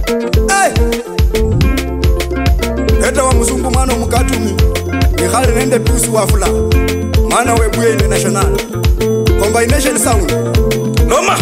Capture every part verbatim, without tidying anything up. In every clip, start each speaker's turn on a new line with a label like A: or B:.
A: Hey! Eta wa muzungu mano mukatumi Nikhali nende tusi wafula Mana webuye international Combination sound Loma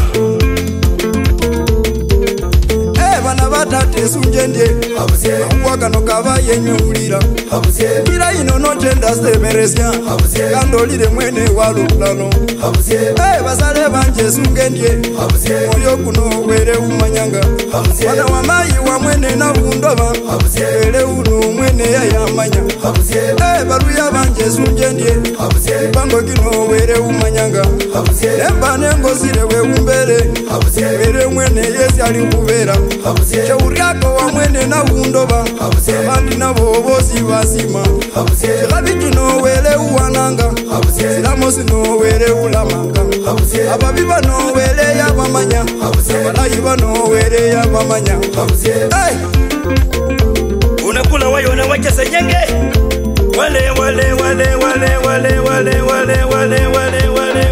A: Eh bana batate sunjendye Ahuwaka no kaba yenye ulira Kira ino no jenda semeresya Kandolire mwene walulano Eh basale banje sungendye Moyo kuno were umanyanga Wana wamayi wa mwene na undoba Were uno mwene ya yamanya Eh baruya banje sunjendye Bango kino were umanyanga Nemba nengo zire we umbere Were mwene yesi alikuvera Shauriako wa mwene na undoba Mandi na bobosi wasima Shirabitu no wele uwananga Silamosi no wele ulamanga Ababiba no wele ya bamanya Abalayiba no wele ya bamanya Hey!
B: Unakula wayo na wacha senyenge Wale wale wale wale wale wale wale wale wale wale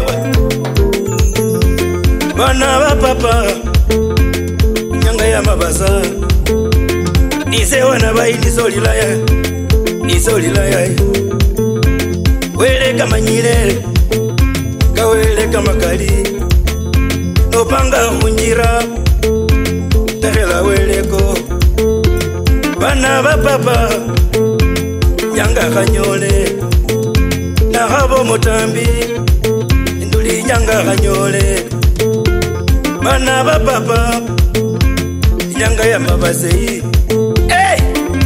B: Bana wa papa Nyanga ya mabaza Nise wana bai nisoli laya Nisoli laya Wele kama nyile Kawele kama kali Nopanga unjira Tahela weleko Bana ba papa Nyanga kanyole Na habo motambi Nduli nyanga kanyole Bana ba papa Nyanga ya mabasei Hey!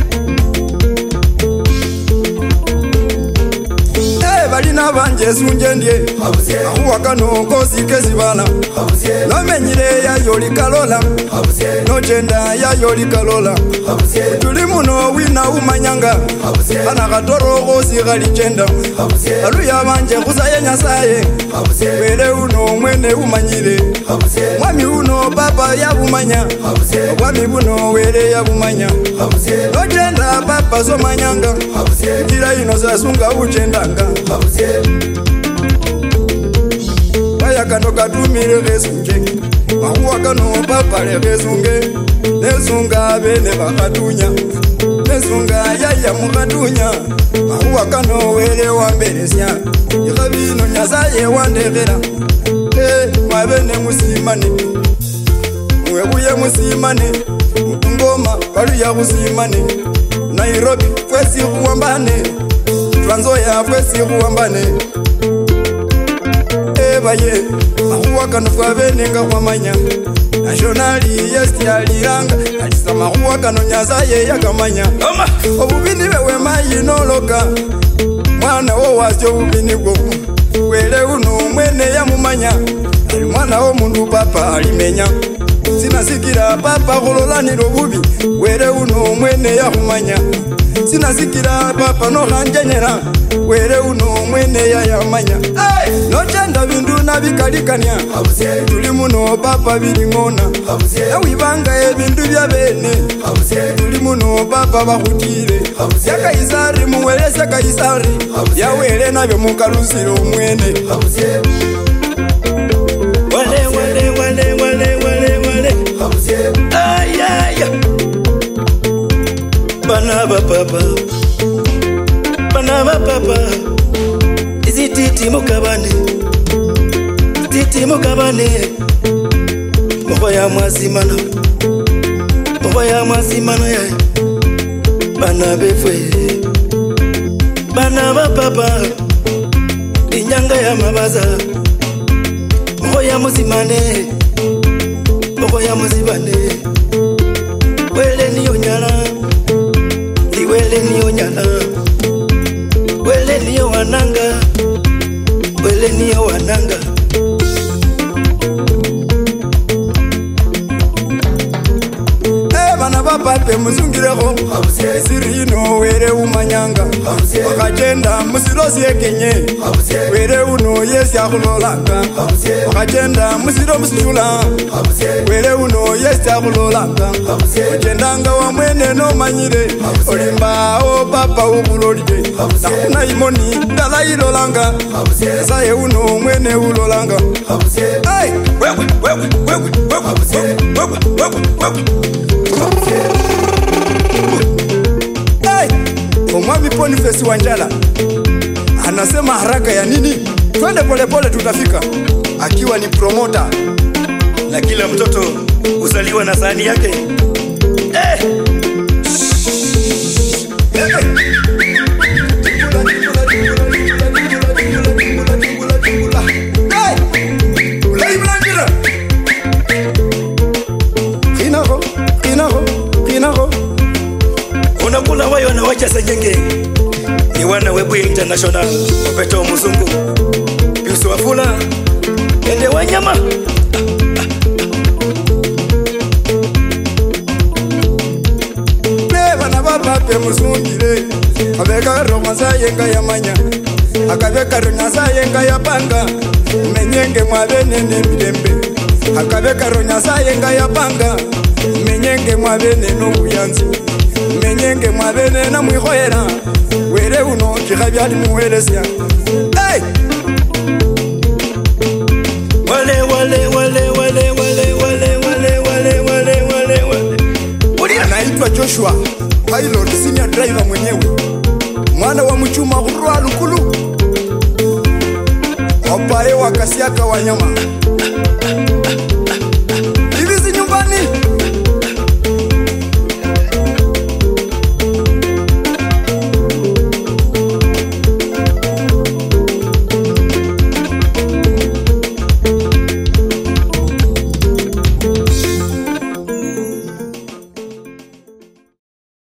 A: Hey, balina banje sunjendye Ahuwaka no kozi kezi bana No menyire ya yoli kalola No jenda ya yoli kalola Tuli muno wina umanyanga Bana katoro kozi gali jenda Aluya banje kusaye nyasaye Wele uno mwene umanyire Mwami uno baba ya umanya Mwami uno wele ya umanya No jenda baba so manyanga Kira ino zasunga ujendanga Waya kano katumire rezunge Mahuwa kano papale rezunge Nezunga bene bakatunya Nezunga yaya mukatunya Mahuwa kano wele wamberesya Ikabino nyazaye wandegera Eh, mwabene musimane Mwebuye musimane Mkungoma paluya musimane Nairobi kwesi kuwambane Twanzoya kwesi kuwambane Ebaye Mahuwa kano fwabene nga wamanya Nationali yesti aliranga Alisa mahuwa kano nyazaye yakamanya Obubini bewe mayi noloka Mwana wo wasyo ubini gogu Wele uno mwene ya mumanya Mwana wo mundu papa alimenya Sinasikira papa kulolaniro bubi Wele uno mwene ya humanya Sinasikira papa no hanjenyera Wele uno mwene ya yamanya No chanda bindu na bikalikanya Tuli muno papa bilingona Yawibanga ebindu bya bene Tuli muno papa bakutire Ya kaisari muwelese kaisari Ya wele nabyo mukalusiro mwene
B: Wale wale wale wale wale wale Ay ay ay Bana ba papa Bana ba papa Izi titi mukabane Titi mukabane Moya mwazimana Moya mwazimana ya Bana befwe Bana ba papa Inyanga ya mabaza Moya muzimane Moya muzibane Wele niyo nyala Ni wele niyo nyala Wele niyo wananga Wele niyo wananga
A: Bana bapape muzungireko Siri ino were umanyanga Wakajenda musirosi ekenye Were uno yesi akulolanga Wakajenda musiro musichula Were uno yesi akulolanga Ujendanga wa mwene no manyire Olimba o papa ukulolide Nakuna imoni dala ilolanga Saye uno mwene ulolanga Hey!
B: Wewe, wewe, wewe, wewe, wewe, wewe, wewe, wewe
A: Omwami Boniface Wanjala anasema haraka ya nini? Twende polepole tutafika. Akiwa ni promoter.
B: Na kila mtoto uzaliwa na sahani yake. Eh!
A: Eh!
B: Unakula wayo na wacha sengenge. Ni wana Webu International. Opeto mzungu Yusu Wafula Ende Wanyama.
A: Neba na baba pe mzungire. Abeka roma za yenga ya manya. Akabeka ronya za yenga ya panga. Menyenge mwabene ne bidembe. Akabeka ronya za yenga ya panga. Menyenge mwabene no buyanzi. Menyenge mwabene na mwihoera. Were uno kikabyali muweresya. Hey!
B: Wale wale wale wale wale wale wale wale wale wale wale.
A: Uri anaitwa Joshua, pilot senior driver mwenyewe. Mwana wa mchuma kurwa lukulu. Wapae wakasiaka wanyama.